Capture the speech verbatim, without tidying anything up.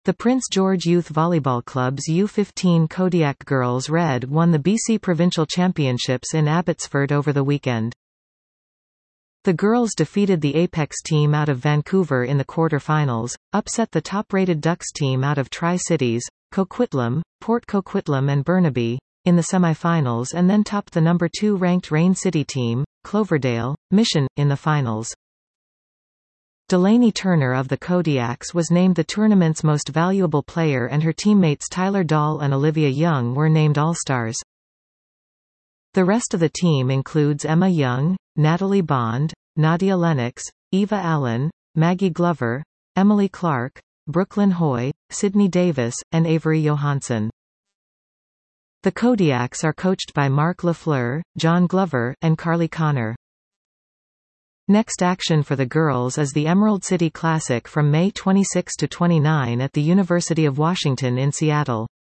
The Prince George Youth Volleyball Club's U fifteen Kodiak Girls Red won the B C Provincial Championships in Abbotsford over the weekend. The girls defeated the Apex team out of Vancouver in the quarter-finals, upset the top-rated Ducks team out of Tri-Cities, Coquitlam, Port Coquitlam and Burnaby, in the semi-finals and then topped the number two ranked Rain City team, Cloverdale, Mission, in the finals. Delaney Turner of the Kodiaks was named the tournament's most valuable player and her teammates Tyler Dahl and Olivia Young were named All-Stars. The rest of the team includes Emma Young, Natalie Bond, Nadia Lennox, Eva Allen, Maggie Glover, Emily Clark, Brooklyn Hoy, Sydney Davis, and Avery Johansson. The Kodiaks are coached by Mark Lafleur, John Glover, and Carly Connor. Next action for the girls is the Emerald City Classic from May twenty-sixth to twenty-ninth at the University of Washington in Seattle.